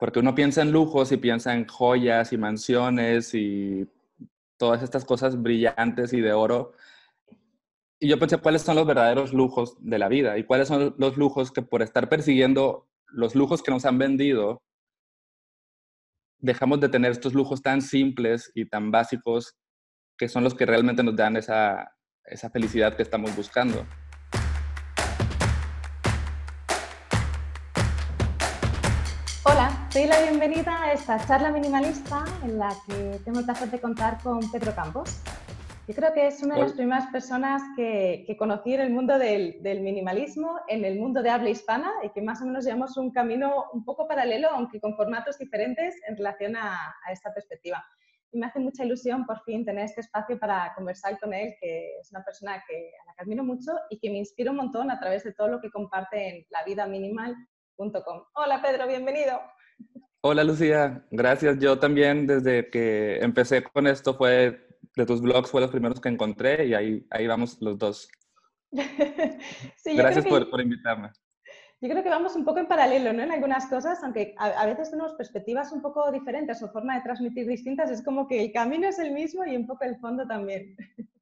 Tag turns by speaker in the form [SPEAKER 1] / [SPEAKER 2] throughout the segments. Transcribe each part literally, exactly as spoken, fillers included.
[SPEAKER 1] Porque uno piensa en lujos y piensa en joyas y mansiones y todas estas cosas brillantes y de oro. Y yo pensé, ¿cuáles son los verdaderos lujos de la vida? ¿Y cuáles son los lujos que por estar persiguiendo los lujos que nos han vendido, dejamos de tener estos lujos tan simples y tan básicos que son los que realmente nos dan esa, esa felicidad que estamos buscando?
[SPEAKER 2] Hola, te doy la bienvenida a esta charla minimalista en la que tengo el placer de contar con Pedro Campos. Yo creo que es una de las primeras personas que, que conocí en el mundo del, del minimalismo, en el mundo de habla hispana, y que más o menos llevamos un camino un poco paralelo, aunque con formatos diferentes en relación a, a esta perspectiva. Y me hace mucha ilusión por fin tener este espacio para conversar con él, que es una persona que, a la que admiro mucho y que me inspira un montón a través de todo lo que comparte en la vida minimal punto com. Hola Pedro, bienvenido.
[SPEAKER 1] Hola Lucía, gracias. Yo también desde que empecé con esto fue de tus blogs, fue los primeros que encontré y ahí, ahí vamos los dos.
[SPEAKER 2] Sí, yo creo
[SPEAKER 1] Gracias por,
[SPEAKER 2] que,
[SPEAKER 1] por invitarme.
[SPEAKER 2] yo creo que vamos un poco en paralelo, ¿no? En algunas cosas, aunque a, a veces tenemos perspectivas un poco diferentes o forma de transmitir distintas, es como que el camino es el mismo y un poco el fondo también.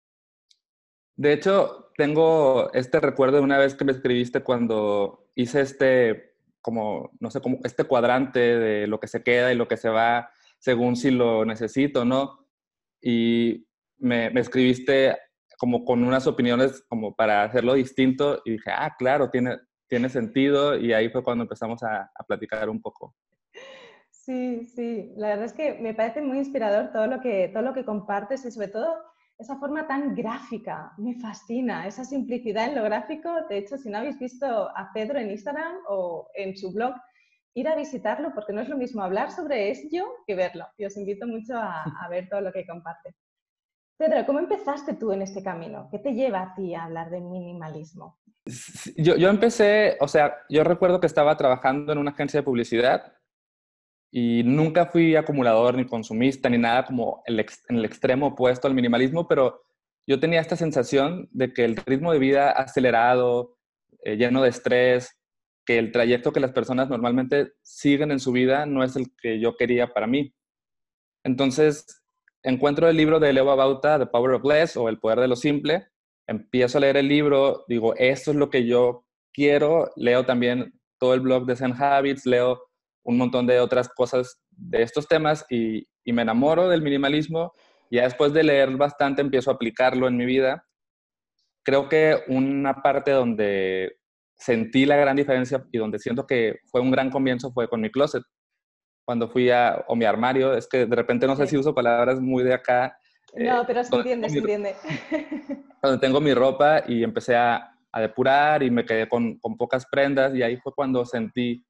[SPEAKER 1] De hecho, tengo este recuerdo de una vez que me escribiste cuando hice este, como, no sé, como este cuadrante de lo que se queda y lo que se va según si lo necesito, ¿no? Y me, me escribiste como con unas opiniones como para hacerlo distinto y dije, ah, claro, tiene, tiene sentido y ahí fue cuando empezamos a, a platicar un poco.
[SPEAKER 2] Sí, sí, la verdad es que me parece muy inspirador todo lo que, todo lo que compartes y sobre todo esa forma tan gráfica, me fascina, esa simplicidad en lo gráfico. De hecho, si no habéis visto a Pedro en Instagram o en su blog, ir a visitarlo porque no es lo mismo hablar sobre ello que verlo. Y os invito mucho a, a ver todo lo que comparte. Pedro, ¿cómo empezaste tú en este camino? ¿Qué te lleva a ti a hablar de minimalismo?
[SPEAKER 1] Yo, yo empecé, o sea, yo recuerdo que estaba trabajando en una agencia de publicidad y nunca fui acumulador ni consumista ni nada como el ex, en el extremo opuesto al minimalismo, pero yo tenía esta sensación de que el ritmo de vida acelerado, eh, lleno de estrés, que el trayecto que las personas normalmente siguen en su vida no es el que yo quería para mí. Entonces, encuentro el libro de Leo Babauta, The Power of Less o El Poder de lo Simple, empiezo a leer el libro, digo, esto es lo que yo quiero, leo también todo el blog de Zen Habits, leo un montón de otras cosas de estos temas y, y me enamoro del minimalismo. Y ya después de leer bastante empiezo a aplicarlo en mi vida. Creo que una parte donde sentí la gran diferencia y donde siento que fue un gran comienzo fue con mi closet. Cuando fui a, o mi armario, es que de repente no sé si
[SPEAKER 2] Sí.
[SPEAKER 1] uso palabras muy de acá,
[SPEAKER 2] No,
[SPEAKER 1] eh,
[SPEAKER 2] pero se
[SPEAKER 1] donde,
[SPEAKER 2] entiende,
[SPEAKER 1] tengo
[SPEAKER 2] se
[SPEAKER 1] mi,
[SPEAKER 2] entiende.
[SPEAKER 1] donde tengo mi ropa y empecé a, a depurar y me quedé con, con pocas prendas y ahí fue cuando sentí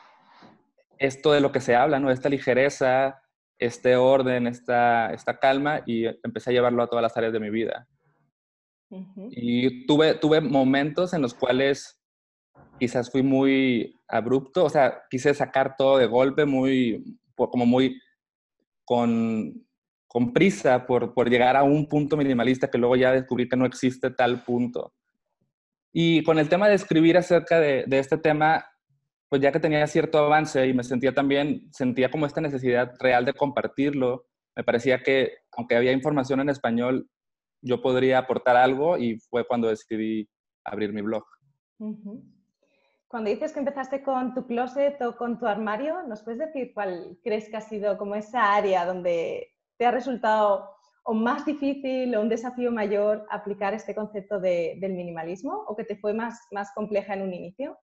[SPEAKER 1] esto de lo que se habla, ¿no? Esta ligereza, este orden, esta, esta calma y empecé a llevarlo a todas las áreas de mi vida.
[SPEAKER 2] Uh-huh.
[SPEAKER 1] Y tuve, tuve momentos en los cuales quizás fui muy abrupto, o sea, quise sacar todo de golpe, muy, como muy con, con prisa por, por llegar a un punto minimalista que luego ya descubrí que no existe tal punto. Y con el tema de escribir acerca de, de este tema, pues ya que tenía cierto avance y me sentía también, sentía como esta necesidad real de compartirlo, me parecía que aunque había información en español, yo podría aportar algo y fue cuando decidí abrir mi blog.
[SPEAKER 2] Uh-huh. Cuando dices que empezaste con tu closet o con tu armario, ¿nos puedes decir cuál crees que ha sido como esa área donde te ha resultado o más difícil o un desafío mayor aplicar este concepto de, del minimalismo o que te fue más, más compleja en un inicio?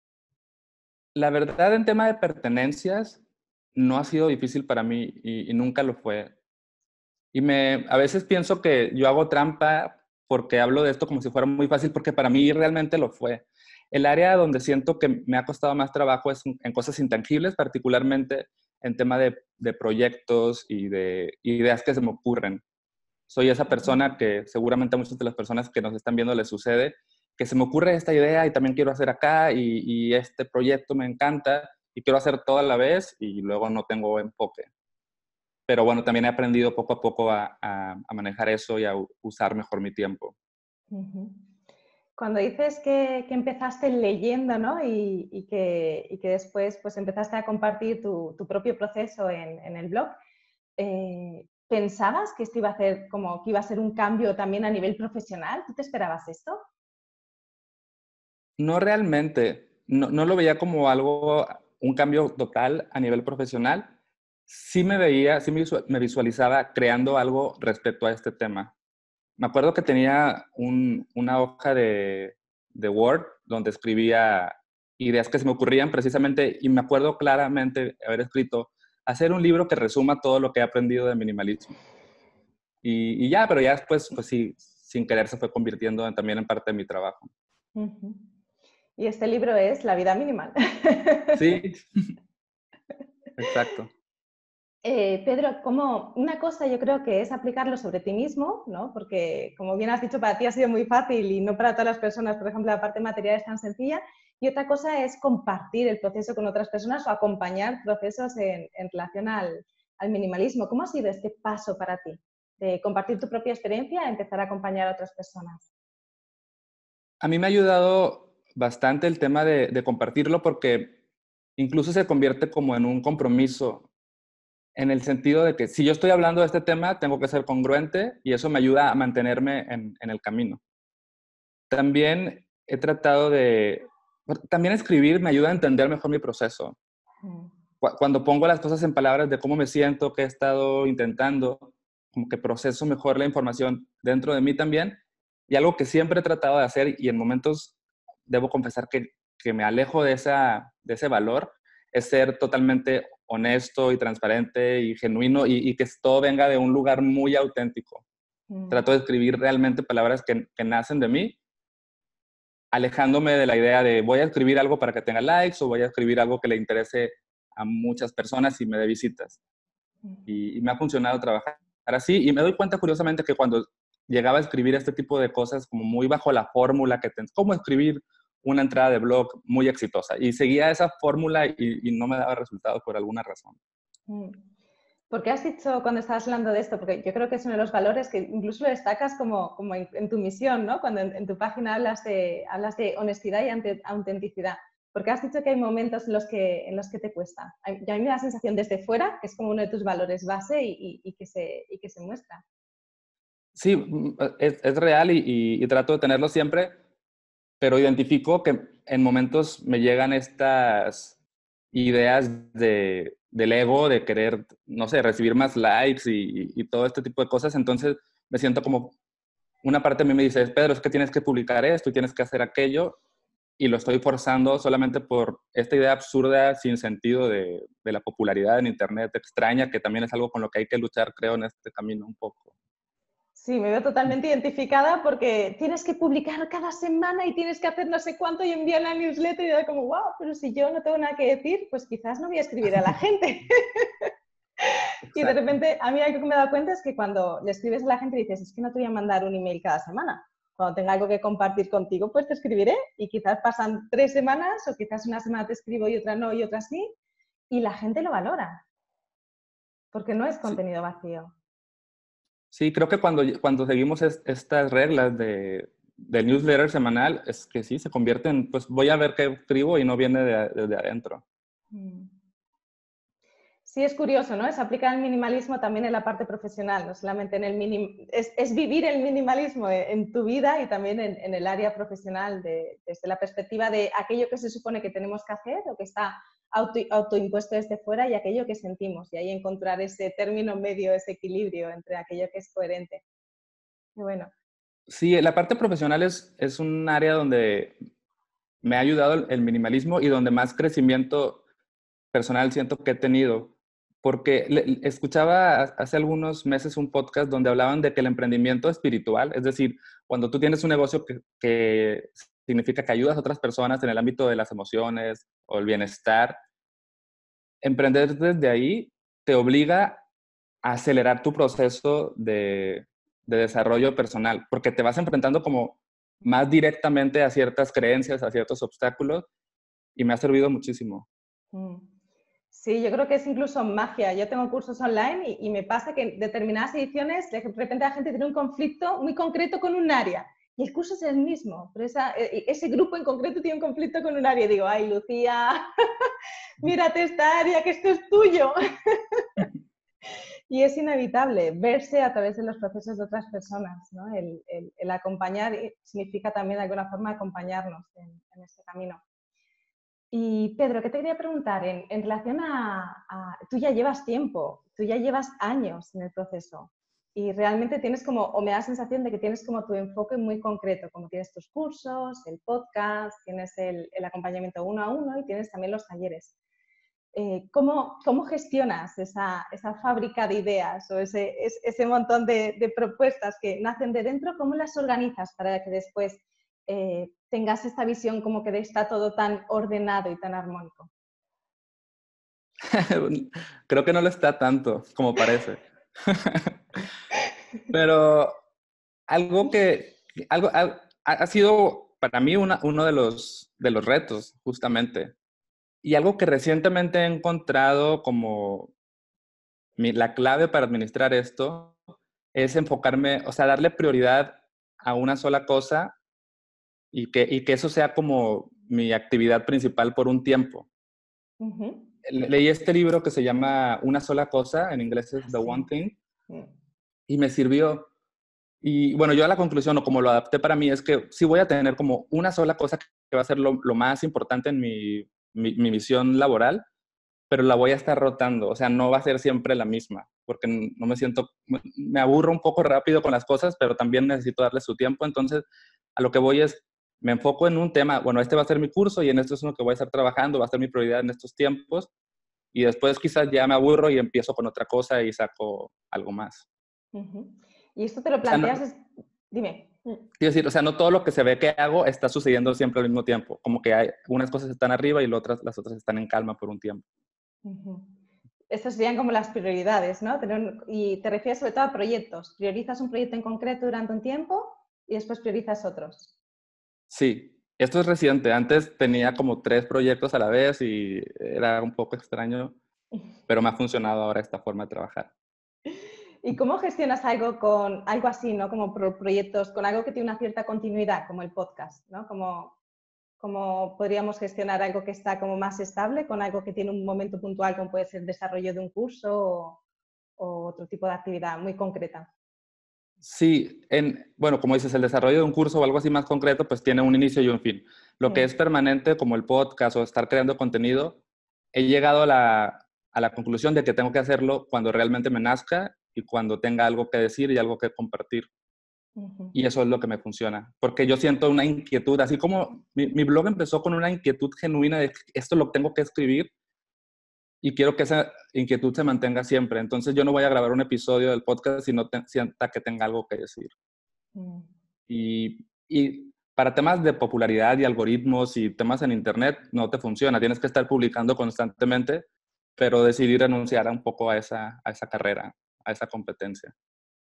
[SPEAKER 1] La verdad, en tema de pertenencias, no ha sido difícil para mí y, y nunca lo fue. Y me, a veces pienso que yo hago trampa porque hablo de esto como si fuera muy fácil, porque para mí realmente lo fue. El área donde siento que me ha costado más trabajo es en cosas intangibles, particularmente en tema de, de proyectos y de ideas que se me ocurren. Soy esa persona que seguramente a muchas de las personas que nos están viendo les sucede, que se me ocurre esta idea y también quiero hacer acá y, y este proyecto me encanta y quiero hacer todo a la vez y luego no tengo enfoque. Pero bueno, también he aprendido poco a poco a, a, a manejar eso y a usar mejor mi tiempo.
[SPEAKER 2] Uh-huh. Cuando dices que, que empezaste leyendo, ¿no? Y, y, que, y que después pues, empezaste a compartir tu, tu propio proceso en, en el blog, eh, ¿pensabas que esto iba a hacer como que iba a ser un cambio también a nivel profesional? ¿Tú te esperabas esto?
[SPEAKER 1] No realmente, no, no lo veía como algo, un cambio total a nivel profesional. Sí me veía, sí me, me visualizaba creando algo respecto a este tema. Me acuerdo que tenía un, una hoja de, de Word donde escribía ideas que se me ocurrían precisamente, y me acuerdo claramente haber escrito hacer un libro que resuma todo lo que he aprendido de minimalismo. Y, y ya, pero ya después, pues sí, sin querer se fue convirtiendo en, también en parte de mi trabajo.
[SPEAKER 2] Uh-huh. Y este libro es La vida minimal.
[SPEAKER 1] Sí, exacto.
[SPEAKER 2] Eh, Pedro, como una cosa yo creo que es aplicarlo sobre ti mismo, ¿no? Porque como bien has dicho, para ti ha sido muy fácil y no para todas las personas, por ejemplo, la parte material es tan sencilla. Y otra cosa es compartir el proceso con otras personas o acompañar procesos en, en relación al, al minimalismo. ¿Cómo ha sido este paso para ti? De compartir tu propia experiencia a empezar a acompañar a otras personas.
[SPEAKER 1] A mí me ha ayudado bastante el tema de, de compartirlo porque incluso se convierte como en un compromiso, en el sentido de que si yo estoy hablando de este tema, tengo que ser congruente y eso me ayuda a mantenerme en, en el camino. También he tratado de... También escribir me ayuda a entender mejor mi proceso.
[SPEAKER 2] Mm.
[SPEAKER 1] Cuando pongo las cosas en palabras de cómo me siento, qué he estado intentando, como que proceso mejor la información dentro de mí también. Y algo que siempre he tratado de hacer, y en momentos debo confesar que, que me alejo de, esa, de ese valor, es ser totalmente honesto y transparente y genuino y, y que todo venga de un lugar muy auténtico.
[SPEAKER 2] Mm.
[SPEAKER 1] Trato de escribir realmente palabras que, que nacen de mí, alejándome de la idea de voy a escribir algo para que tenga likes o voy a escribir algo que le interese a muchas personas y me dé visitas. Y, y me ha funcionado trabajar así. Y me doy cuenta curiosamente que cuando llegaba a escribir este tipo de cosas como muy bajo la fórmula que ten, cómo escribir una entrada de blog muy exitosa. Y seguía esa fórmula y, y no me daba resultados por alguna razón.
[SPEAKER 2] Mm. ¿Por qué has dicho cuando estabas hablando de esto? Porque yo creo que es uno de los valores que incluso lo destacas como, como en, en tu misión, ¿no? Cuando en, en tu página hablas de, hablas de honestidad y ante, autenticidad. Porque has dicho que hay momentos en los que, en los que te cuesta. A, a mí me da la sensación desde fuera que es como uno de tus valores base y, y, y, que, se, y que se muestra.
[SPEAKER 1] Sí, es, es real y, y, y trato de tenerlo siempre, pero identifico que en momentos me llegan estas ideas de, del ego, de querer, no sé, recibir más likes y, y todo este tipo de cosas. Entonces me siento como, una parte de mí me dice, Pedro, es que tienes que publicar esto y tienes que hacer aquello, y lo estoy forzando solamente por esta idea absurda, sin sentido de, de la popularidad en Internet extraña, que también es algo con lo que hay que luchar, creo, en este camino un poco.
[SPEAKER 2] Sí, me veo totalmente identificada porque tienes que publicar cada semana y tienes que hacer no sé cuánto y enviar la newsletter y da como, wow, pero si yo no tengo nada que decir, pues quizás no voy a escribir a la gente. Y de
[SPEAKER 1] Exacto.
[SPEAKER 2] repente, a mí algo que me he dado cuenta es que cuando le escribes a la gente y dices, es que no te voy a mandar un email cada semana. Cuando tenga algo que compartir contigo, pues te escribiré. Y quizás pasan tres semanas o quizás una semana te escribo y otra no y otra sí. Y la gente lo valora. Porque no es
[SPEAKER 1] Sí,
[SPEAKER 2] contenido vacío.
[SPEAKER 1] sí, creo que cuando, cuando seguimos es, estas reglas de, del newsletter semanal, es que sí, se convierte en, pues voy a ver qué escribo y no viene de, de, de adentro.
[SPEAKER 2] Mm. Sí, es curioso, ¿no? Es aplicar el minimalismo también en la parte profesional, no solamente en el minim... es, es vivir el minimalismo en tu vida y también en, en el área profesional, de, desde la perspectiva de aquello que se supone que tenemos que hacer o que está auto, autoimpuesto desde fuera y aquello que sentimos. Y ahí encontrar ese término medio, ese equilibrio entre aquello que es coherente. Y bueno.
[SPEAKER 1] Sí, la parte profesional es, es un área donde me ha ayudado el, el minimalismo y donde más crecimiento personal siento que he tenido. Porque le, escuchaba hace algunos meses un podcast donde hablaban de que el emprendimiento espiritual, es decir, cuando tú tienes un negocio que, que significa que ayudas a otras personas en el ámbito de las emociones o el bienestar, emprender desde ahí te obliga a acelerar tu proceso de, de desarrollo personal, porque te vas enfrentando como más directamente a ciertas creencias, a ciertos obstáculos, y me ha servido muchísimo.
[SPEAKER 2] Mm. Sí, yo creo que es incluso magia. Yo tengo cursos online y, y me pasa que en determinadas ediciones de repente la gente tiene un conflicto muy concreto con un área y el curso es el mismo, pero esa, ese grupo en concreto tiene un conflicto con un área. Y digo, ay, Lucía, mírate esta área, que esto es tuyo. Y es inevitable verse a través de los procesos de otras personas, ¿no? El, el, el acompañar significa también de alguna forma acompañarnos en, en este camino. Y Pedro, ¿qué te quería preguntar? En, en relación a, a... Tú ya llevas tiempo, tú ya llevas años en el proceso y realmente tienes como, o me da la sensación de que tienes como tu enfoque muy concreto, como tienes tus cursos, el podcast, tienes el, el acompañamiento uno a uno y tienes también los talleres. Eh, ¿cómo, ¿Cómo gestionas esa, esa fábrica de ideas o ese, ese montón de, de propuestas que nacen de dentro? ¿Cómo las organizas para que después eh, tengas esta visión como que está todo tan ordenado y tan armónico?
[SPEAKER 1] Creo que no lo está tanto como parece. Pero algo que algo, ha, ha sido para mí una, uno de los, de los retos, justamente. Y algo que recientemente he encontrado como mi, la clave para administrar esto es enfocarme, o sea, darle prioridad a una sola cosa y que, y que eso sea como mi actividad principal por un tiempo.
[SPEAKER 2] Uh-huh.
[SPEAKER 1] Le, leí este libro que se llama Una sola cosa, en inglés es
[SPEAKER 2] Ah,
[SPEAKER 1] The
[SPEAKER 2] sí.
[SPEAKER 1] One Thing,
[SPEAKER 2] Mm.
[SPEAKER 1] y me sirvió. Y bueno, yo a la conclusión, o como lo adapté para mí, es que sí voy a tener como una sola cosa que va a ser lo, lo más importante en mi, mi, mi misión laboral, pero la voy a estar rotando, o sea, no va a ser siempre la misma, porque no me siento, me aburro un poco rápido con las cosas, pero también necesito darle su tiempo, entonces a lo que voy es, me enfoco en un tema, bueno, este va a ser mi curso y en esto es lo que voy a estar trabajando, va a ser mi prioridad en estos tiempos, y después quizás ya me aburro y empiezo con otra cosa y saco algo más.
[SPEAKER 2] Uh-huh. Y esto te lo
[SPEAKER 1] O sea, no,
[SPEAKER 2] planteas, es... dime.
[SPEAKER 1] quiero decir, o sea, no todo lo que se ve que hago está sucediendo siempre al mismo tiempo, como que hay, unas cosas están arriba y las otras, las otras están en calma por un tiempo.
[SPEAKER 2] Uh-huh. Estas serían como las prioridades, ¿no? Tener, y te refieres sobre todo a proyectos. Priorizas un proyecto en concreto durante un tiempo y después priorizas otros.
[SPEAKER 1] Sí, esto es reciente. Antes tenía como tres proyectos a la vez y era un poco extraño, pero me ha funcionado ahora esta forma de trabajar.
[SPEAKER 2] ¿Y cómo gestionas algo con algo así, ¿no? Como pro proyectos, con algo que tiene una cierta continuidad, como el podcast, ¿no? Como, como podríamos gestionar algo que está como más estable con algo que tiene un momento puntual, como puede ser el desarrollo de un curso o, o otro tipo de actividad muy concreta.
[SPEAKER 1] Sí, en, bueno, como dices, el desarrollo de un curso o algo así más concreto, pues tiene un inicio y un fin. Lo que
[SPEAKER 2] Mm.
[SPEAKER 1] es permanente, como el podcast o estar creando contenido, he llegado a la, a la conclusión de que tengo que hacerlo cuando realmente me nazca y cuando tenga algo que decir y algo que compartir.
[SPEAKER 2] Uh-huh.
[SPEAKER 1] Y eso es lo que me funciona, porque yo siento una inquietud, así como mi, mi blog empezó con una inquietud genuina de esto lo tengo que escribir y quiero que esa inquietud se mantenga siempre. Entonces yo no voy a grabar un episodio del podcast si no te, sienta que tenga algo que decir.
[SPEAKER 2] Mm.
[SPEAKER 1] Y, y para temas de popularidad y algoritmos y temas en Internet no te funciona, tienes que estar publicando constantemente, pero decidí renunciar un poco a esa, a esa carrera, a esa competencia.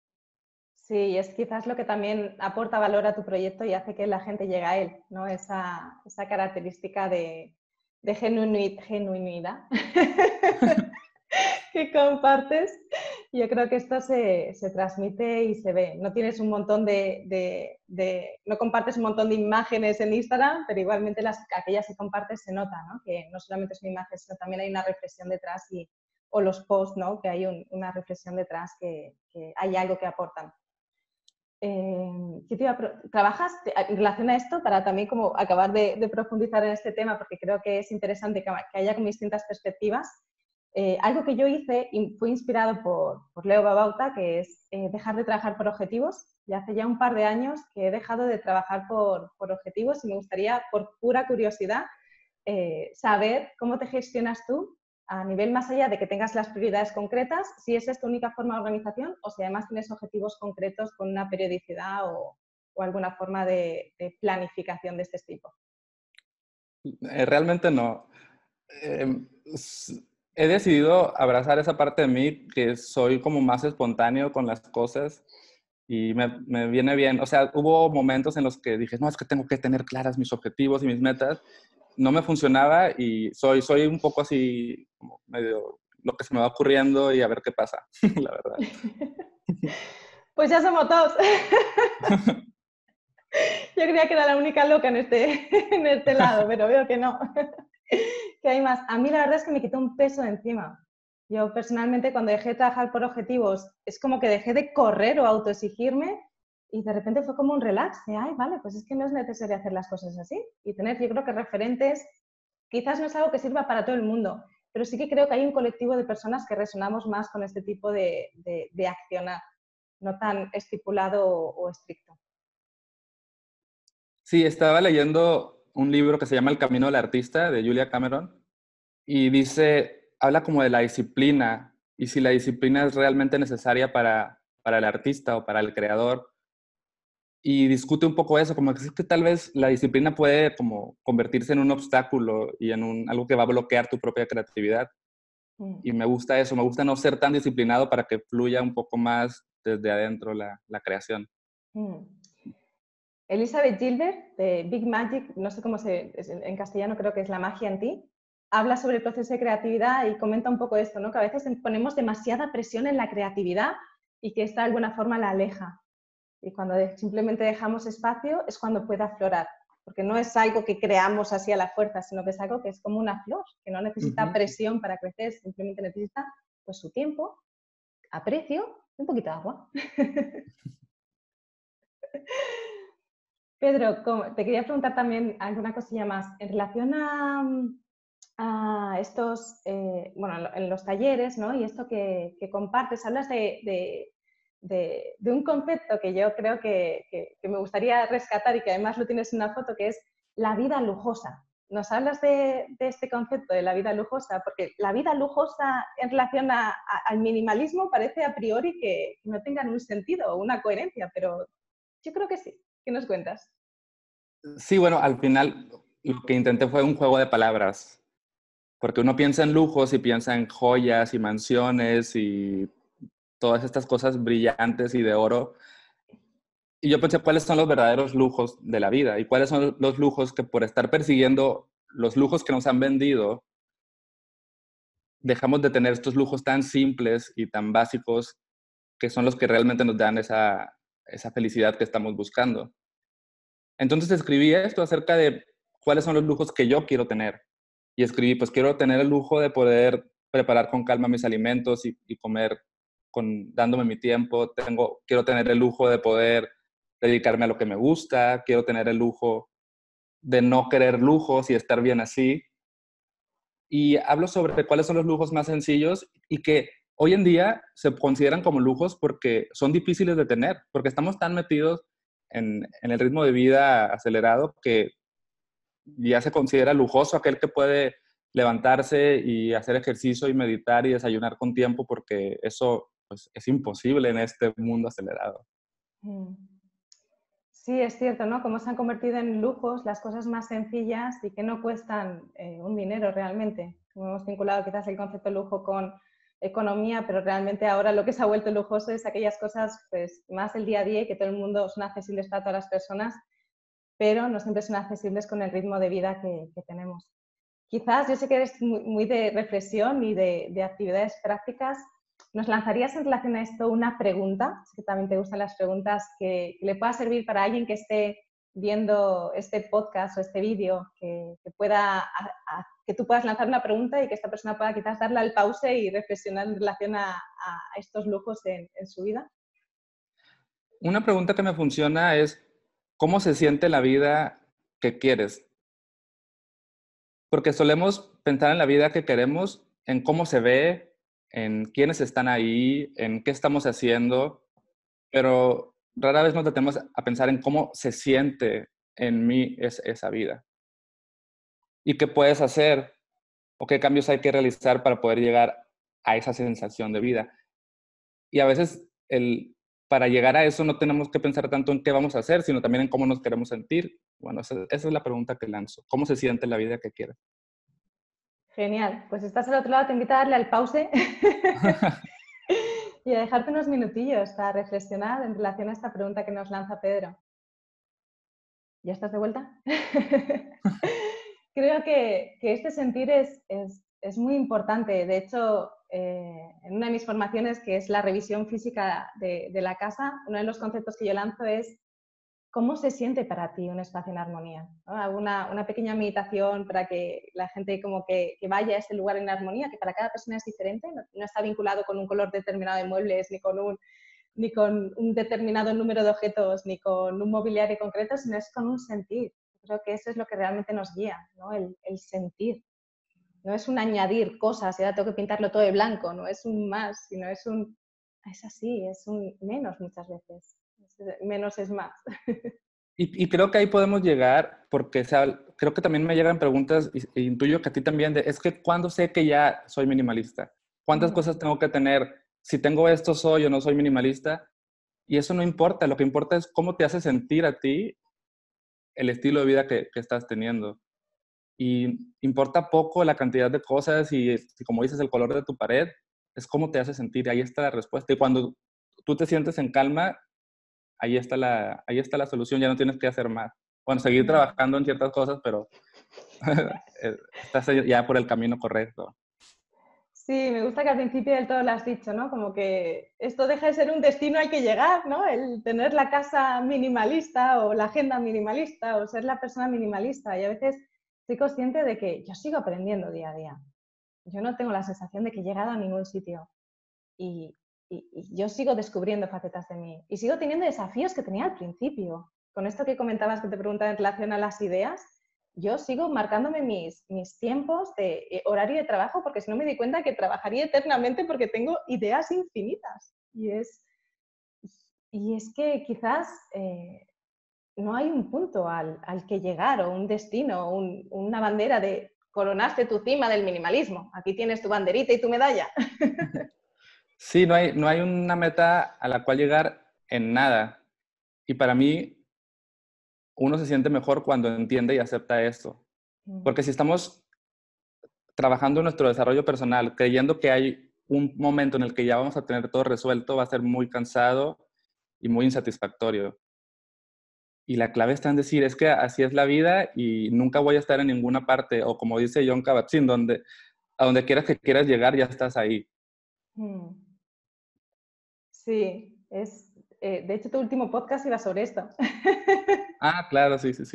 [SPEAKER 2] Sí, es quizás lo que también aporta valor a tu proyecto y hace que la gente llegue a él, ¿no? Esa, esa característica de, de genuinidad, genuinidad que compartes. Yo creo que esto se, se transmite y se ve. No tienes un montón de, de, de, no compartes un montón de imágenes en Instagram, pero igualmente las, aquellas que compartes se nota, ¿no? Que no solamente es una imagen, sino también hay una reflexión detrás y, o los posts, ¿no? Que hay un, una reflexión detrás, que, que hay algo que aportan. Eh, ¿qué te iba a ¿Trabajas en relación a esto para también como acabar de, de profundizar en este tema? Porque creo que es interesante que, que haya como distintas perspectivas. Eh, algo que yo hice y fue inspirado por, por Leo Babauta, que es eh, dejar de trabajar por objetivos. Y hace ya un par de años que he dejado de trabajar por, por objetivos y me gustaría, por pura curiosidad, eh, saber cómo te gestionas tú a nivel más allá de que tengas las prioridades concretas, si esa es tu única forma de organización o si además tienes objetivos concretos con una periodicidad o, o alguna forma de, de planificación de este tipo.
[SPEAKER 1] Eh, realmente no. Eh, he decidido abrazar esa parte de mí que soy como más espontáneo con las cosas y me, me viene bien. O sea, hubo momentos en los que dije, no, es que tengo que tener claras mis objetivos y mis metas. No me funcionaba y soy, soy un poco así, como medio lo que se me va ocurriendo y a ver qué pasa, la verdad.
[SPEAKER 2] Pues ya somos dos. Yo creía que era la única loca en este, en este lado, pero veo que no. Que hay más. A mí la verdad es que me quitó un peso de encima. Yo personalmente cuando dejé de trabajar por objetivos, es como que dejé de correr o autoexigirme y de repente fue como un relax de, ay, vale, pues es que no es necesario hacer las cosas así. Y tener, yo creo que referentes, quizás no es algo que sirva para todo el mundo, pero sí que creo que hay un colectivo de personas que resonamos más con este tipo de, de, de accionar, no tan estipulado o, o estricto.
[SPEAKER 1] Sí, estaba leyendo un libro que se llama El camino del artista, de Julia Cameron, y dice, habla como de la disciplina, y si la disciplina es realmente necesaria para, para el artista o para el creador, y discute un poco eso, como que es que tal vez la disciplina puede como convertirse en un obstáculo y en un, algo que va a bloquear tu propia creatividad.
[SPEAKER 2] Mm.
[SPEAKER 1] Y me gusta eso, me gusta no ser tan disciplinado para que fluya un poco más desde adentro la, la creación.
[SPEAKER 2] Mm. Elizabeth Gilbert, de Big Magic, no sé cómo se, en castellano creo que es La magia en ti, habla sobre el proceso de creatividad y comenta un poco esto, ¿no? Que a veces ponemos demasiada presión en la creatividad y que esta de alguna forma la aleja. Y cuando simplemente dejamos espacio es cuando puede aflorar, porque no es algo que creamos así a la fuerza, sino que es algo que es como una flor, que no necesita
[SPEAKER 1] Uh-huh.
[SPEAKER 2] presión para crecer, simplemente necesita pues, su tiempo, aprecio y un poquito de agua. Pedro, te quería preguntar también alguna cosilla más. En relación a, a estos, eh, bueno, en los talleres, ¿no? Y esto que, que compartes, hablas de, de, de, de, un concepto que yo creo que, que, que me gustaría rescatar y que además lo tienes en una foto, que es la vida lujosa. ¿Nos hablas de, de este concepto de la vida lujosa? Porque la vida lujosa en relación a, a, al minimalismo parece a priori que no tengan un sentido o una coherencia, pero yo creo que sí. ¿Qué nos cuentas?
[SPEAKER 1] Sí, bueno, al final lo que intenté fue un juego de palabras, porque uno piensa en lujos y piensa en joyas y mansiones y todas estas cosas brillantes y de oro. Y yo pensé cuáles son los verdaderos lujos de la vida y cuáles son los lujos que por estar persiguiendo los lujos que nos han vendido, dejamos de tener estos lujos tan simples y tan básicos que son los que realmente nos dan esa, esa felicidad que estamos buscando. Entonces escribí esto acerca de cuáles son los lujos que yo quiero tener. Y escribí, pues quiero tener el lujo de poder preparar con calma mis alimentos y, y comer con, dándome mi tiempo. Tengo, quiero tener el lujo de poder dedicarme a lo que me gusta. Quiero tener el lujo de no querer lujos y estar bien así. Y hablo sobre cuáles son los lujos más sencillos y que hoy en día se consideran como lujos porque son difíciles de tener, porque estamos tan metidos en, en el ritmo de vida acelerado que ya se considera lujoso aquel que puede levantarse y hacer ejercicio y meditar y desayunar con tiempo, porque eso pues, es imposible en este mundo acelerado.
[SPEAKER 2] Sí, es cierto, ¿no? Cómo se han convertido en lujos las cosas más sencillas y que no cuestan eh, un dinero realmente. Como hemos vinculado quizás el concepto de lujo con economía, pero realmente ahora lo que se ha vuelto lujoso es aquellas cosas pues, más del día a día y que todo el mundo son accesibles para todas las personas, pero no siempre son accesibles con el ritmo de vida que, que tenemos. Quizás, yo sé que eres muy, muy de reflexión y de, de actividades prácticas. ¿Nos lanzarías en relación a esto una pregunta? Sé que también te gustan las preguntas, que, que le pueda servir para alguien que esté viendo este podcast o este vídeo, que, que, pueda, a, a, que tú puedas lanzar una pregunta y que esta persona pueda quizás darle al pause y reflexionar en relación a, a estos lujos en, en su vida.
[SPEAKER 1] Una pregunta que me funciona es, ¿cómo se siente la vida que quieres? Porque solemos pensar en la vida que queremos, en cómo se ve, en quiénes están ahí, en qué estamos haciendo, pero rara vez nos detenemos a pensar en cómo se siente en mí es, esa vida. Y qué puedes hacer o qué cambios hay que realizar para poder llegar a esa sensación de vida. Y a veces el, para llegar a eso no tenemos que pensar tanto en qué vamos a hacer, sino también en cómo nos queremos sentir. Bueno, esa, esa es la pregunta que lanzo. ¿Cómo se siente la vida que quieres?
[SPEAKER 2] Genial, pues estás al otro lado, te invito a darle al pause y a dejarte unos minutillos para reflexionar en relación a esta pregunta que nos lanza Pedro. ¿Ya estás de vuelta? Creo que, que, este sentir es, es, es, muy importante. De hecho, eh, en una de mis formaciones, que es la revisión física de, de la casa, uno de los conceptos que yo lanzo es ¿cómo se siente para ti un espacio en armonía? ¿No? Una, una pequeña meditación para que la gente como que, que vaya a ese lugar en armonía, que para cada persona es diferente, no, no está vinculado con un color determinado de muebles, ni con un, ni con un determinado número de objetos, ni con un mobiliario concreto, sino es con un sentir. Creo que eso es lo que realmente nos guía, ¿no? El, el sentir. No es un añadir cosas, y ahora tengo que pintarlo todo de blanco, no es un más, sino es un... Es así, es un menos muchas veces. Menos es más.
[SPEAKER 1] Y, y creo que ahí podemos llegar, porque o sea, creo que también me llegan preguntas, y, e intuyo que a ti también, de, es que ¿cuándo sé que ya soy minimalista? ¿Cuántas
[SPEAKER 2] Mm.
[SPEAKER 1] cosas tengo que tener? Si tengo esto, soy o no soy minimalista. Y eso no importa, lo que importa es cómo te hace sentir a ti el estilo de vida que, que estás teniendo. Y importa poco la cantidad de cosas y, y, como dices, el color de tu pared, es cómo te hace sentir. Ahí está la respuesta. Y cuando tú te sientes en calma, ahí está la, ahí está la solución, ya no tienes que hacer más. Bueno, seguir trabajando en ciertas cosas, pero estás ya por el camino correcto.
[SPEAKER 2] Sí, me gusta que al principio del todo lo has dicho, ¿no? Como que esto deja de ser un destino al que llegar, ¿no? El tener la casa minimalista o la agenda minimalista o ser la persona minimalista. Y a veces estoy consciente de que yo sigo aprendiendo día a día. Yo no tengo la sensación de que he llegado a ningún sitio. Y, y, y yo sigo descubriendo facetas de mí. Y sigo teniendo desafíos que tenía al principio. Con esto que comentabas, que te preguntaba en relación a las ideas, yo sigo marcándome mis, mis tiempos de eh, horario de trabajo, porque si no me di cuenta que trabajaría eternamente porque tengo ideas infinitas. Y es, y es que quizás eh, no hay un punto al, al que llegar o un destino, un, una bandera de coronaste tu cima del minimalismo. Aquí tienes tu banderita y tu medalla.
[SPEAKER 1] Sí, no hay, no hay una meta a la cual llegar en nada. Y para mí, uno se siente mejor cuando entiende y acepta esto. Porque si estamos trabajando en nuestro desarrollo personal, creyendo que hay un momento en el que ya vamos a tener todo resuelto, va a ser muy cansado y muy insatisfactorio. Y la clave está en decir, es que así es la vida y nunca voy a estar en ninguna parte, o como dice Jon Kabat-Zinn, donde, a donde quieras que quieras llegar, ya estás ahí.
[SPEAKER 2] Sí, es, eh, de hecho tu último podcast iba sobre esto.
[SPEAKER 1] Ah, claro, sí, sí, sí.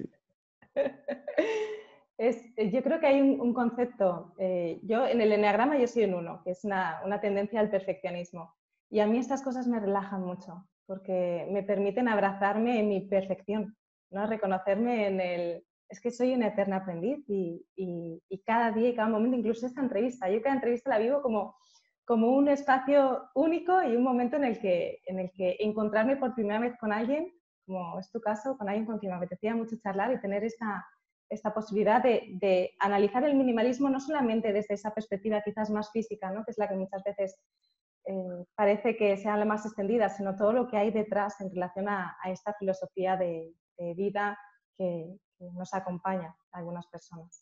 [SPEAKER 2] Es, yo creo que hay un, un concepto, eh, yo en el enneagrama yo soy un uno, que es una, una tendencia al perfeccionismo. Y a mí estas cosas me relajan mucho, porque me permiten abrazarme en mi perfección, ¿no? Reconocerme en el... Es que soy una eterna aprendiz y, y, y cada día y cada momento, incluso esta entrevista, yo cada entrevista la vivo como, como un espacio único y un momento en el, que, en el que encontrarme por primera vez con alguien, como es tu caso, con alguien con quien me apetecía mucho charlar y tener esta... esta posibilidad de, de analizar el minimalismo no solamente desde esa perspectiva quizás más física, ¿no? Que es la que muchas veces eh, parece que sea la más extendida, sino todo lo que hay detrás en relación a, a esta filosofía de, de vida que, que nos acompaña a algunas personas.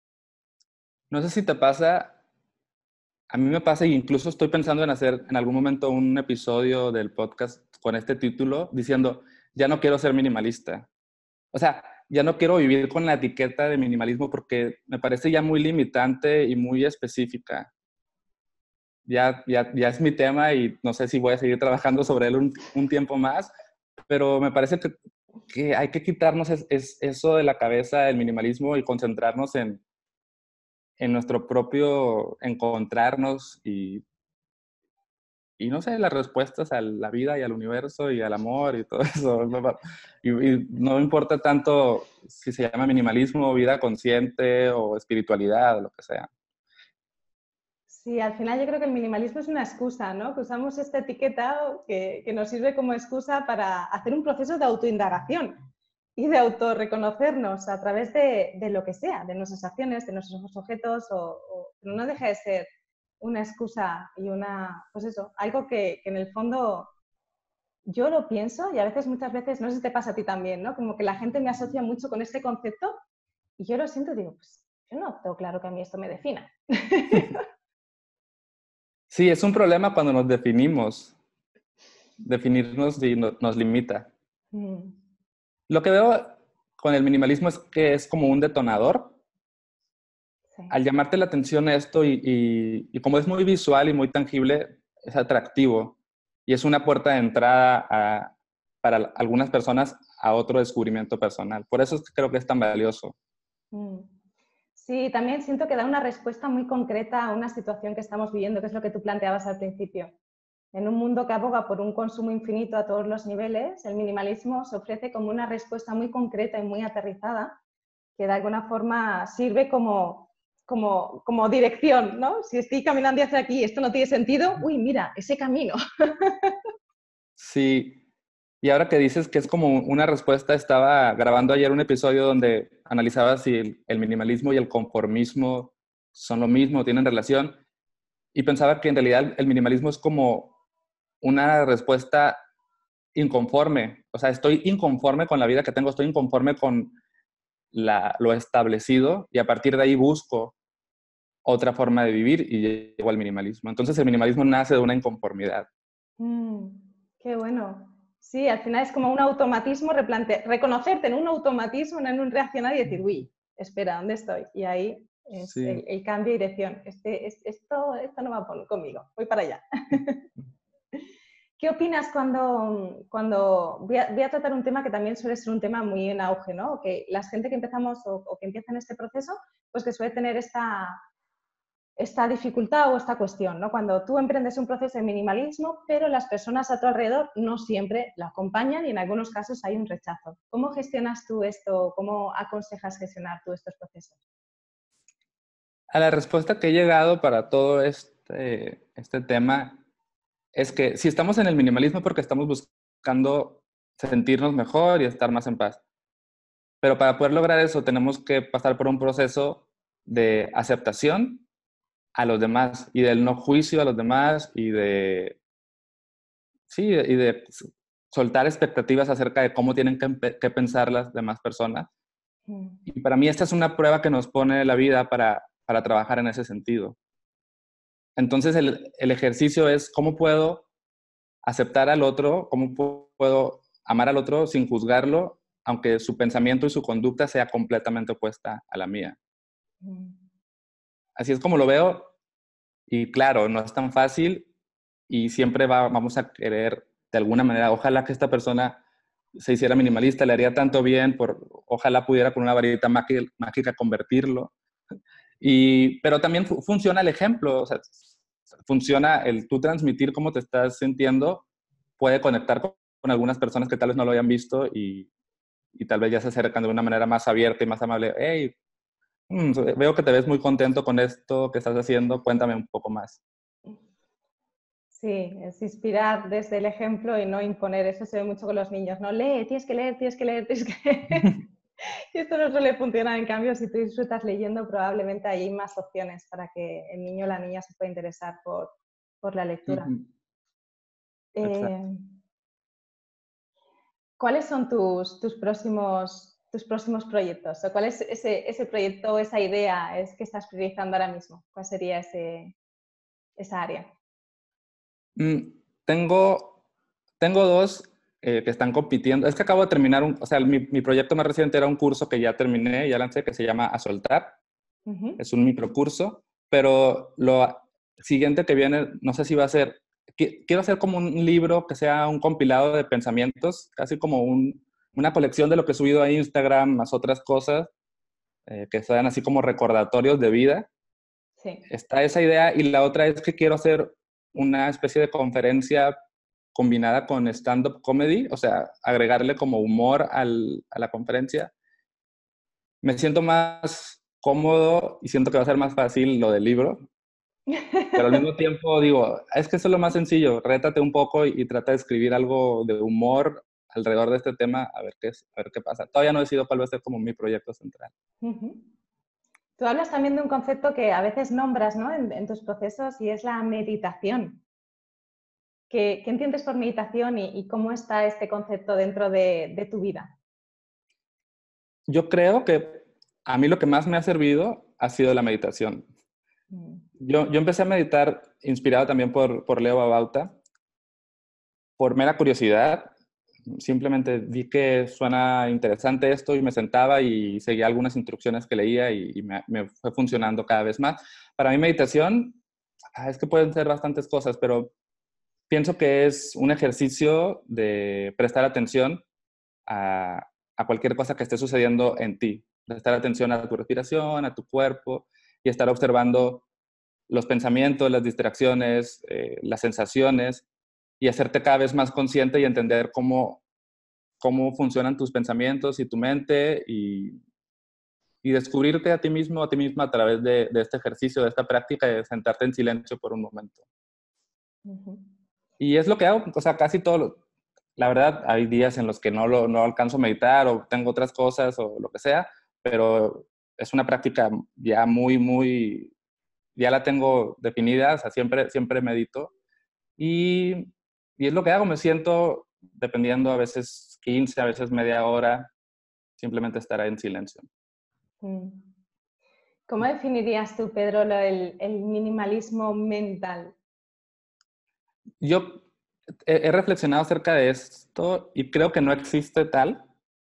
[SPEAKER 1] No sé si te pasa, a mí me pasa, e incluso estoy pensando en hacer en algún momento un episodio del podcast con este título, diciendo, ya no quiero ser minimalista. O sea, ya no quiero vivir con la etiqueta de minimalismo porque me parece ya muy limitante y muy específica. Ya, ya, ya es mi tema y no sé si voy a seguir trabajando sobre él un, un tiempo más, pero me parece que, que hay que quitarnos es, es eso de la cabeza del minimalismo y concentrarnos en, en nuestro propio encontrarnos y, y no sé, las respuestas a la vida y al universo y al amor y todo eso. Y, y no importa tanto si se llama minimalismo, vida consciente o espiritualidad o lo que sea.
[SPEAKER 2] Sí, al final yo creo que el minimalismo es una excusa, ¿no? Que usamos esta etiqueta que, que nos sirve como excusa para hacer un proceso de autoindagación y de autorreconocernos a través de, de lo que sea, de nuestras acciones, de nuestros objetos, o, o, pero no deja de ser una excusa y una, pues eso, algo que, que en el fondo yo lo pienso y a veces, muchas veces, no sé si te pasa a ti también, ¿no? Como que la gente me asocia mucho con este concepto y yo lo siento y digo, pues yo no tengo claro que a mí esto me defina.
[SPEAKER 1] Sí, es un problema cuando nos definimos. Definirnos y no, nos limita. Mm. Lo que veo con el minimalismo es que es como un detonador. Sí. Al llamarte la atención esto y, y, y como es muy visual y muy tangible, es atractivo y es una puerta de entrada a, para algunas personas a otro descubrimiento personal. Por eso es que creo que es tan valioso.
[SPEAKER 2] Mm. Sí, también siento que da una respuesta muy concreta a una situación que estamos viviendo, que es lo que tú planteabas al principio. En un mundo que aboga por un consumo infinito a todos los niveles, el minimalismo se ofrece como una respuesta muy concreta y muy aterrizada, que de alguna forma sirve como, como, como dirección, ¿no? Si estoy caminando hacia aquí y esto no tiene sentido, uy, mira, ese camino.
[SPEAKER 1] Sí, y ahora que dices que es como una respuesta, estaba grabando ayer un episodio donde analizaba si el, el minimalismo y el conformismo son lo mismo, tienen relación, y pensaba que en realidad el minimalismo es como una respuesta inconforme. O sea, estoy inconforme con la vida que tengo, estoy inconforme con la, lo establecido y a partir de ahí busco otra forma de vivir y llego al minimalismo. Entonces el minimalismo nace de una inconformidad.
[SPEAKER 2] Mm, qué bueno. Sí, al final es como un automatismo, replante reconocerte en un automatismo, no en un reaccionar y decir, uy, espera, ¿dónde estoy? Y ahí es
[SPEAKER 1] Sí.
[SPEAKER 2] el, el cambio de dirección. Este, es, esto, esto no va conmigo, voy para allá. ¿Qué opinas cuando, cuando voy, a, voy a tratar un tema que también suele ser un tema muy en auge, ¿no? Que la gente que empezamos o, o que empieza en este proceso, pues que suele tener esta, esta dificultad o esta cuestión, ¿no? Cuando tú emprendes un proceso de minimalismo, pero las personas a tu alrededor no siempre la acompañan y en algunos casos hay un rechazo. ¿Cómo gestionas tú esto? ¿Cómo aconsejas gestionar tú estos procesos?
[SPEAKER 1] A la respuesta que he llegado para todo este, este tema es que si estamos en el minimalismo es porque estamos buscando sentirnos mejor y estar más en paz. Pero para poder lograr eso tenemos que pasar por un proceso de aceptación a los demás y del no juicio a los demás y de, sí, y de soltar expectativas acerca de cómo tienen que, que pensar las demás personas.
[SPEAKER 2] Mm.
[SPEAKER 1] Y para mí esta es una prueba que nos pone la vida para, para trabajar en ese sentido. Entonces el, el ejercicio es cómo puedo aceptar al otro, cómo puedo amar al otro sin juzgarlo, aunque su pensamiento y su conducta sea completamente opuesta a la mía.
[SPEAKER 2] Mm.
[SPEAKER 1] Así es como lo veo y claro, no es tan fácil y siempre va, vamos a querer de alguna manera, ojalá que esta persona se hiciera minimalista, le haría tanto bien, por, ojalá pudiera con una varita mágica convertirlo. Y, pero también fu funciona el ejemplo, o sea, funciona el tú transmitir cómo te estás sintiendo, puede conectar con, con algunas personas que tal vez no lo hayan visto y, y tal vez ya se acercan de una manera más abierta y más amable. Hey, mmm, veo que te ves muy contento con esto que estás haciendo, cuéntame un poco más.
[SPEAKER 2] Sí, es inspirar desde el ejemplo y no imponer. Eso se ve mucho con los niños, ¿no? Lee, tienes que leer, tienes que leer, tienes que leer. Y esto no suele funcionar. En cambio, si tú disfrutas leyendo, probablemente hay más opciones para que el niño o la niña se pueda interesar por, por la lectura.
[SPEAKER 1] Exacto.
[SPEAKER 2] Eh, ¿Cuáles son tus, tus, próximos, tus próximos proyectos? ¿O cuál es ese, ese proyecto o esa idea es que estás priorizando ahora mismo? ¿Cuál sería ese, esa área?
[SPEAKER 1] Mm, tengo, tengo dos eh, que están compitiendo. Es que acabo de terminar, un, o sea, mi, mi proyecto más reciente era un curso que ya terminé, ya lancé, que se llama A Soltar.
[SPEAKER 2] Uh-huh.
[SPEAKER 1] Es un microcurso, pero lo siguiente que viene, no sé si va a ser, quiero hacer como un libro que sea un compilado de pensamientos, casi como un, una colección de lo que he subido a Instagram, más otras cosas, eh, que sean así como recordatorios de vida.
[SPEAKER 2] Sí.
[SPEAKER 1] Está esa idea y la otra es que quiero hacer una especie de conferencia combinada con stand-up comedy, o sea, agregarle como humor al, a la conferencia. Me siento más cómodo y siento que va a ser más fácil lo del libro, pero al mismo tiempo digo, es que eso es lo más sencillo, rétate un poco y, y trata de escribir algo de humor alrededor de este tema, a ver qué, es, a ver qué pasa. Todavía no he decidido cuál va a ser como mi proyecto central.
[SPEAKER 2] Uh-huh. Tú hablas también de un concepto que a veces nombras, ¿no? en, en tus procesos y es la meditación. ¿Qué, qué entiendes por meditación y, y, cómo está este concepto dentro de, de tu vida?
[SPEAKER 1] Yo creo que a mí lo que más me ha servido ha sido la meditación. Mm. Yo, yo empecé a meditar inspirado también por, por Leo Babauta, por mera curiosidad. Simplemente vi que suena interesante esto y me sentaba y seguía algunas instrucciones que leía y, y me, me fue funcionando cada vez más. Para mí meditación, es que pueden ser bastantes cosas, pero pienso que es un ejercicio de prestar atención a, a cualquier cosa que esté sucediendo en ti. Prestar atención a tu respiración, a tu cuerpo y estar observando los pensamientos, las distracciones, eh, las sensaciones y hacerte cada vez más consciente y entender cómo, cómo funcionan tus pensamientos y tu mente y, y descubrirte a ti mismo, a ti misma a través de, de este ejercicio, de esta práctica de sentarte en silencio por un momento.
[SPEAKER 2] Uh-huh.
[SPEAKER 1] Y es lo que hago, o sea, casi todo. Lo, la verdad, hay días en los que no, lo, no alcanzo a meditar o tengo otras cosas o lo que sea, pero es una práctica ya muy, muy, ya la tengo definida, o sea, siempre, siempre medito. Y, y es lo que hago, me siento, dependiendo, a veces quince, a veces media hora, simplemente estar en silencio.
[SPEAKER 2] ¿Cómo definirías tú, Pedro, lo, el, el minimalismo mental?
[SPEAKER 1] Yo he, he reflexionado acerca de esto y creo que no existe tal,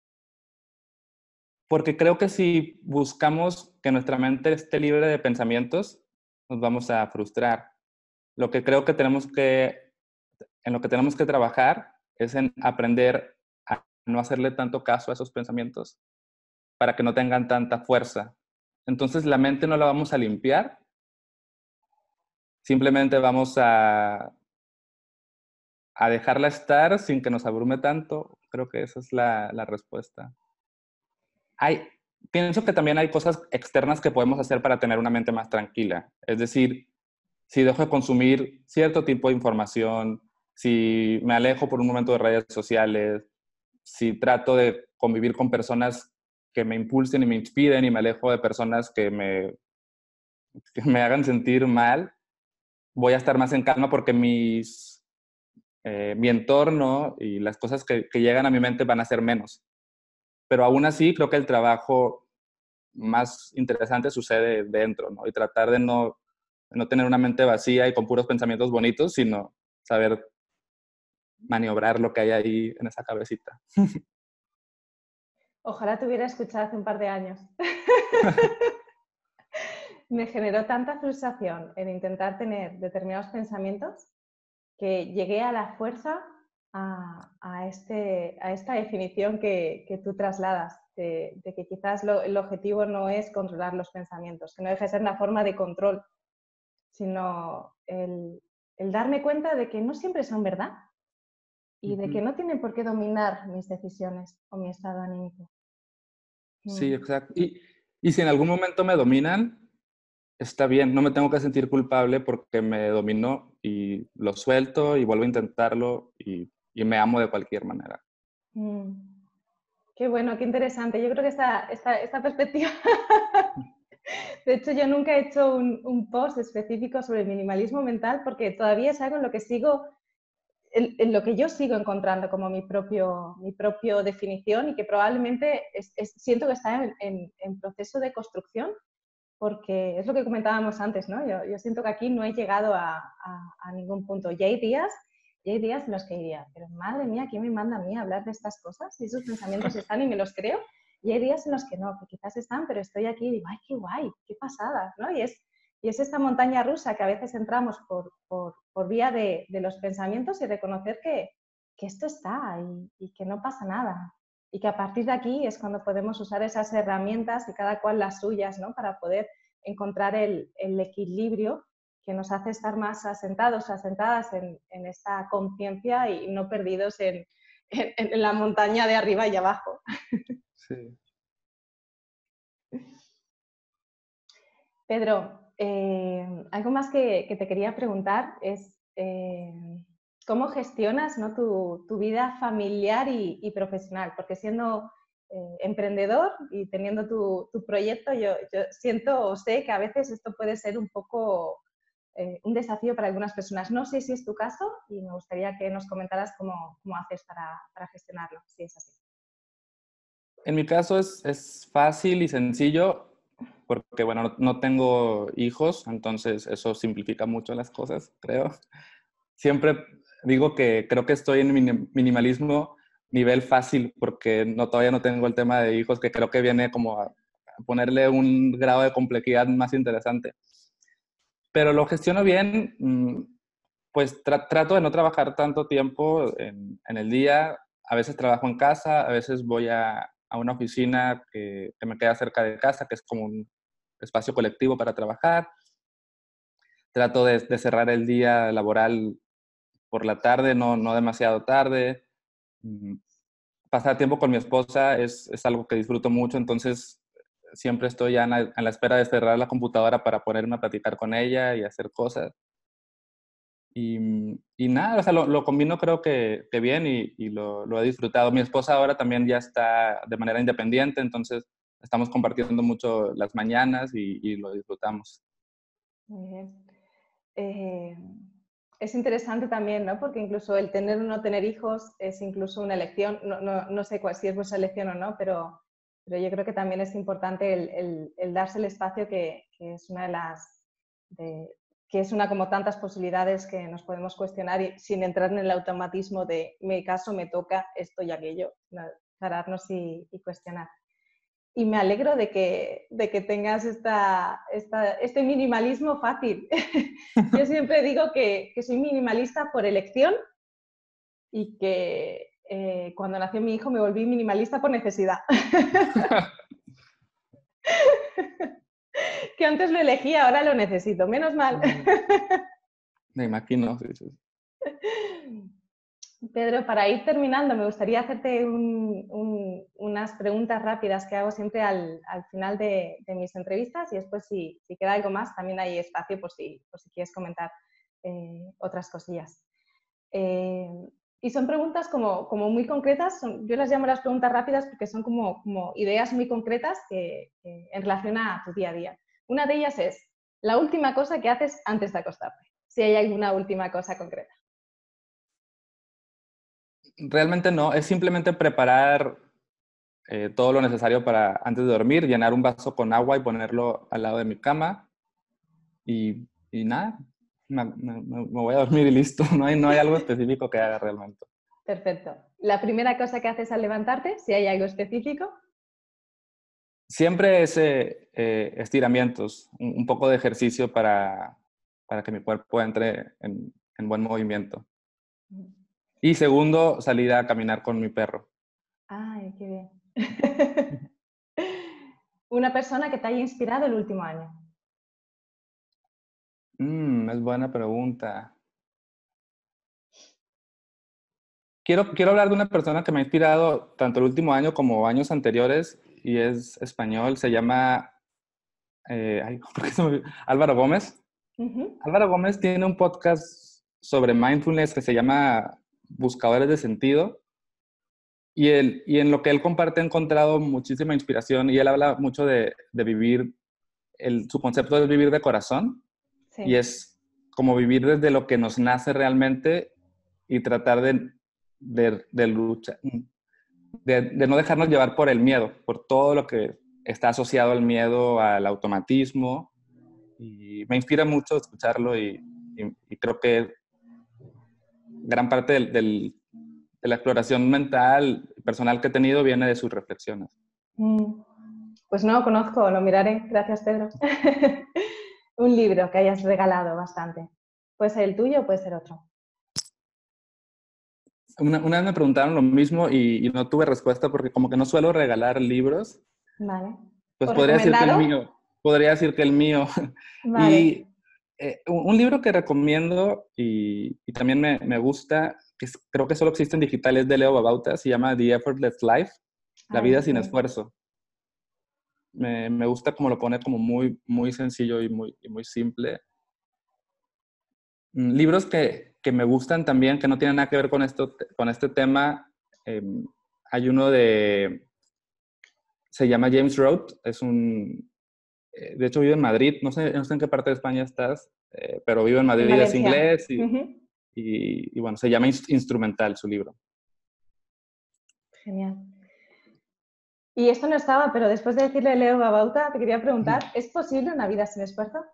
[SPEAKER 1] porque creo que si buscamos que nuestra mente esté libre de pensamientos, nos vamos a frustrar. Lo que creo que tenemos que, en lo que tenemos que trabajar es en aprender a no hacerle tanto caso a esos pensamientos para que no tengan tanta fuerza. Entonces la mente no la vamos a limpiar, simplemente vamos a, a dejarla estar sin que nos abrume tanto. Creo que esa es la, la respuesta. Hay, pienso que también hay cosas externas que podemos hacer para tener una mente más tranquila. Es decir, si dejo de consumir cierto tipo de información, si me alejo por un momento de redes sociales, si trato de convivir con personas que me impulsen y me inspiren y me alejo de personas que me, que me hagan sentir mal, voy a estar más en calma porque mis, eh, mi entorno y las cosas que, que llegan a mi mente van a ser menos. Pero aún así creo que el trabajo más interesante sucede dentro, ¿no? Y tratar de no, de no tener una mente vacía y con puros pensamientos bonitos, sino saber maniobrar lo que hay ahí en esa cabecita.
[SPEAKER 2] Ojalá te hubiera escuchado hace un par de años. Me generó tanta frustración el intentar tener determinados pensamientos que llegué a la fuerza a, a, este, a esta definición que, que tú trasladas, de, de que quizás lo, el objetivo no es controlar los pensamientos, que no deje de ser una forma de control, sino el, el darme cuenta de que no siempre son verdad y de que no tienen por qué dominar mis decisiones o mi estado anímico.
[SPEAKER 1] Sí, exacto. Y, y si en algún momento me dominan, está bien, no me tengo que sentir culpable porque me dominó y lo suelto y vuelvo a intentarlo y, y me amo de cualquier manera.
[SPEAKER 2] Mm. Qué bueno, qué interesante. Yo creo que esta, esta, esta perspectiva... De hecho, yo nunca he hecho un, un post específico sobre el minimalismo mental porque todavía es algo en lo que sigo, en, en lo que yo sigo encontrando como mi propio, mi propio definición y que probablemente es, es, siento que está en, en, en proceso de construcción, porque es lo que comentábamos antes, ¿no? Yo, yo siento que aquí no he llegado a, a, a ningún punto. Y hay días, y hay días en los que diría, pero madre mía, ¿quién me manda a mí a hablar de estas cosas? Si esos pensamientos están y me los creo. Y hay días en los que no, que quizás están, pero estoy aquí y digo, ¡ay, qué guay! ¡Qué pasada! ¿No? Y es, y es esta montaña rusa que a veces entramos por, por, por vía de, de los pensamientos y reconocer que, que esto está y, y que no pasa nada. Y que a partir de aquí es cuando podemos usar esas herramientas y cada cual las suyas, ¿no? Para poder encontrar el, el equilibrio que nos hace estar más asentados, asentadas en, en esta conciencia y no perdidos en, en, en la montaña de arriba y abajo.
[SPEAKER 1] Sí.
[SPEAKER 2] Pedro, eh, algo más que, que, te quería preguntar es eh, cómo gestionas, ¿no? tu, tu, vida familiar y, y, profesional, porque siendo eh, emprendedor y teniendo tu, tu proyecto, yo, yo, siento o sé que a veces esto puede ser un poco eh, un desafío para algunas personas. No sé si es tu caso y me gustaría que nos comentaras cómo, cómo haces para, para gestionarlo, si es así.
[SPEAKER 1] En mi caso es, es fácil y sencillo porque, bueno, no, no tengo hijos, entonces eso simplifica mucho las cosas, creo. Siempre digo que creo que estoy en minimalismo nivel fácil porque no, todavía no tengo el tema de hijos, que creo que viene como a ponerle un grado de complejidad más interesante. Pero lo gestiono bien, pues tra trato de no trabajar tanto tiempo en, en el día. a veces trabajo en casa, a veces voy a, a una oficina que, que me queda cerca de casa, que es como un espacio colectivo para trabajar. Trato de, de cerrar el día laboral por la tarde, no, no demasiado tarde. Pasar tiempo con mi esposa es, es algo que disfruto mucho, entonces siempre estoy ya en la, en la espera de cerrar la computadora para ponerme a platicar con ella y hacer cosas. Y, y nada, o sea, lo, lo combino creo que, que bien y, y lo, lo he disfrutado. Mi esposa ahora también ya está de manera independiente, entonces estamos compartiendo mucho las mañanas y, y lo disfrutamos.
[SPEAKER 2] Muy bien. Eh, es interesante también, ¿no? Porque incluso el tener o no tener hijos es incluso una elección. No, no, no sé cuál, si es vuestra elección o no, pero, pero yo creo que también es importante el, el, el darse el espacio que, que es una de las... De, que es una como tantas posibilidades que nos podemos cuestionar y, sin entrar en el automatismo de me caso, me toca esto y aquello, ¿no? Pararnos y, y cuestionar. Y me alegro de que, de que tengas esta, esta, este minimalismo fácil. Yo siempre digo que, que soy minimalista por elección y que eh, cuando nació mi hijo me volví minimalista por necesidad. Que antes lo elegía, ahora lo necesito. Menos mal.
[SPEAKER 1] Me imagino, sí, sí.
[SPEAKER 2] Pedro, para ir terminando, me gustaría hacerte un, un, unas preguntas rápidas que hago siempre al, al final de, de mis entrevistas y después si, si queda algo más también hay espacio por si, por si quieres comentar eh, otras cosillas. Eh, y son preguntas como, como muy concretas, son, yo las llamo las preguntas rápidas porque son como, como ideas muy concretas que, que en relación a tu día a día. Una de ellas es la última cosa que haces antes de acostarte, si hay alguna última cosa concreta.
[SPEAKER 1] Realmente no, es simplemente preparar eh, todo lo necesario para antes de dormir, llenar un vaso con agua y ponerlo al lado de mi cama y, y nada, me, me, me, voy a dormir y listo, no hay, no hay algo específico que haga realmente.
[SPEAKER 2] Perfecto. La primera cosa que haces al levantarte, si hay algo específico.
[SPEAKER 1] Siempre es eh, eh, estiramientos, un, un poco de ejercicio para, para que mi cuerpo entre en, en buen movimiento. Y segundo, salir a caminar con mi perro.
[SPEAKER 2] Ay, qué bien. Una persona que te haya inspirado el último año.
[SPEAKER 1] Mm, es buena pregunta. Quiero, quiero hablar de una persona que me ha inspirado tanto el último año como años anteriores y es español, se llama eh, ay, ¿por qué se me olvidó? Álvaro Gómez. Uh-huh. Álvaro Gómez tiene un podcast sobre mindfulness que se llama Buscadores de Sentido y, él, y en lo que él comparte he encontrado muchísima inspiración y él habla mucho de, de vivir, el, su concepto es vivir de corazón sí. Y es como vivir desde lo que nos nace realmente y tratar de, de, de luchar, de, de no dejarnos llevar por el miedo, por todo lo que está asociado al miedo, al automatismo. Y me inspira mucho escucharlo y, y, y creo que gran parte del, del, de la exploración mental, personal que he tenido viene de sus reflexiones.
[SPEAKER 2] Mm. Pues no lo conozco, lo miraré. Gracias, Pedro. Un libro que hayas regalado bastante. Puede ser el tuyo o puede ser otro.
[SPEAKER 1] Una, una vez me preguntaron lo mismo y, y no tuve respuesta porque como que no suelo regalar libros.
[SPEAKER 2] Vale.
[SPEAKER 1] Pues podría decir que el mío. Podría decir que el mío. Vale. Y eh, un, un libro que recomiendo y, y también me, me gusta, que es, creo que solo existe en digital, es de Leo Babauta, se llama The Effortless Life, La Ay, vida sí. sin esfuerzo. Me, me gusta como lo pone como muy, muy sencillo y muy, y muy simple. Libros que, que me gustan también, que no tienen nada que ver con, esto, con este tema, eh, hay uno de... Se llama James Road, es un... De hecho, vive en Madrid, no sé, no sé en qué parte de España estás, eh, pero vive en Madrid, en es inglés y, uh-huh. y, y bueno, se llama Instrumental su libro.
[SPEAKER 2] Genial. Y esto no estaba, pero después de decirle Leo Babauta, te quería preguntar, ¿es posible una vida sin esfuerzo?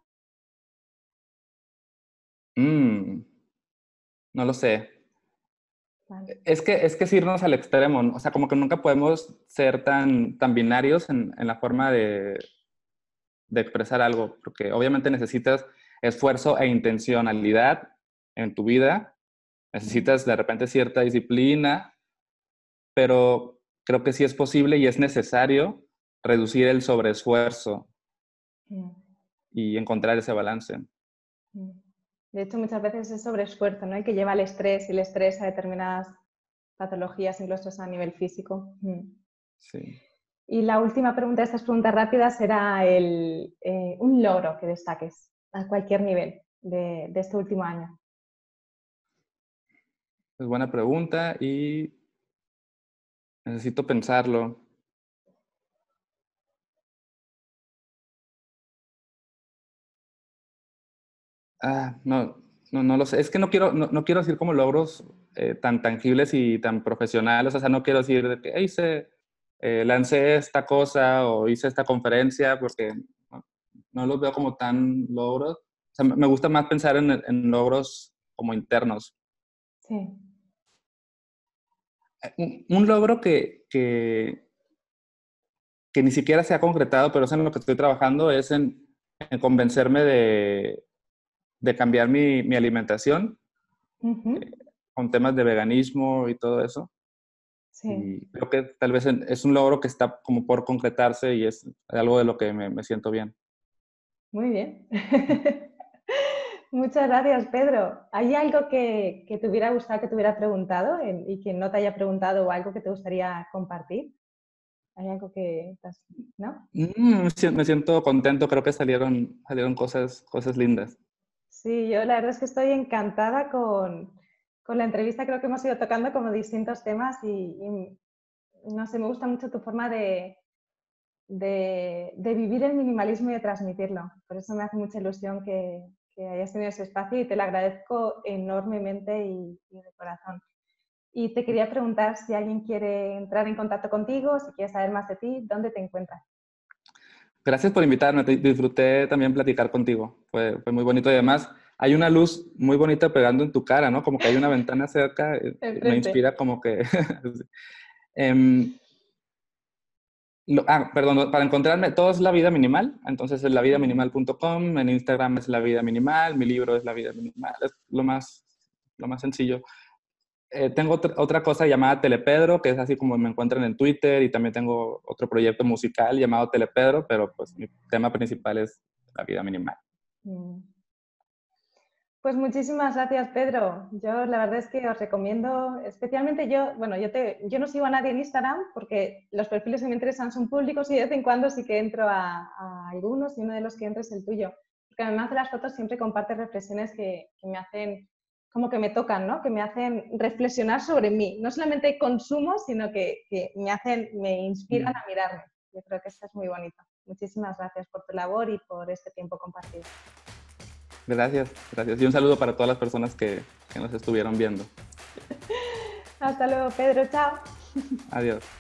[SPEAKER 1] Mm, no lo sé. Vale. Es que, es que es irnos al extremo, ¿no? O sea, como que nunca podemos ser tan, tan binarios en, en la forma de, de expresar algo, porque obviamente necesitas esfuerzo e intencionalidad en tu vida, necesitas de repente cierta disciplina, pero creo que sí es posible y es necesario reducir el sobreesfuerzo mm. y encontrar ese balance.
[SPEAKER 2] Mm. De hecho, muchas veces es sobreesfuerzo, ¿no? Y que lleva al estrés y el estrés a determinadas patologías, incluso a nivel físico. Mm.
[SPEAKER 1] Sí.
[SPEAKER 2] Y la última pregunta de estas preguntas rápidas será el, eh, un logro que destaques a cualquier nivel de, de este último año.
[SPEAKER 1] Es buena pregunta y necesito pensarlo. Ah, no, no, no lo sé. Es que no quiero, no, no quiero decir como logros eh, tan tangibles y tan profesionales. O sea, no quiero decir de que hice, eh, lancé esta cosa o hice esta conferencia, porque no, no los veo como tan logros. O sea, me gusta más pensar en, en logros como internos.
[SPEAKER 2] Sí.
[SPEAKER 1] Un, un logro que, que, que ni siquiera se ha concretado, pero es en lo que estoy trabajando, es en, en convencerme de, de cambiar mi, mi alimentación. Uh-huh. eh, con temas de veganismo y todo eso. Sí. Y creo que tal vez es un logro que está como por concretarse y es algo de lo que me, me siento bien.
[SPEAKER 2] Muy bien. Muchas gracias, Pedro. ¿Hay algo que, que te hubiera gustado que te hubiera preguntado y que no te haya preguntado o algo que te gustaría compartir? ¿Hay algo que, no?
[SPEAKER 1] Mm, me siento contento, creo que salieron, salieron cosas, cosas lindas.
[SPEAKER 2] Sí, yo la verdad es que estoy encantada con, con la entrevista, creo que hemos ido tocando como distintos temas y, y no sé, me gusta mucho tu forma de, de, de vivir el minimalismo y de transmitirlo. Por eso me hace mucha ilusión que, que hayas tenido ese espacio y te lo agradezco enormemente y, y de corazón. Y te quería preguntar si alguien quiere entrar en contacto contigo, si quiere saber más de ti, ¿dónde te encuentras?
[SPEAKER 1] Gracias por invitarme, disfruté también platicar contigo, fue, fue muy bonito y además hay una luz muy bonita pegando en tu cara, ¿no? Como que hay una ventana cerca, me inspira como que... um, lo, ah, perdón, para encontrarme, todo es La Vida Minimal, entonces es la vida minimal punto com, en Instagram es La Vida Minimal, mi libro es La Vida Minimal, es lo más, lo más sencillo. Eh, tengo otra, otra cosa llamada Telepedro, que es así como me encuentran en Twitter, y también tengo otro proyecto musical llamado Telepedro, pero pues mi tema principal es la vida minimal.
[SPEAKER 2] Pues muchísimas gracias, Pedro. Yo la verdad es que os recomiendo, especialmente yo, bueno, yo, te, yo no sigo a nadie en Instagram porque los perfiles que me interesan son públicos y de vez en cuando sí que entro a, a algunos y uno de los que entro es el tuyo. Porque además de las fotos siempre compartes reflexiones que, que me hacen, como que me tocan, ¿no? Que me hacen reflexionar sobre mí. No solamente consumo, sino que, que me hacen, me inspiran a mirarme. Yo creo que esto es muy bonito. Muchísimas gracias por tu labor y por este tiempo compartido.
[SPEAKER 1] Gracias, gracias. Y un saludo para todas las personas que, que nos estuvieron viendo.
[SPEAKER 2] Hasta luego, Pedro. Chao.
[SPEAKER 1] Adiós.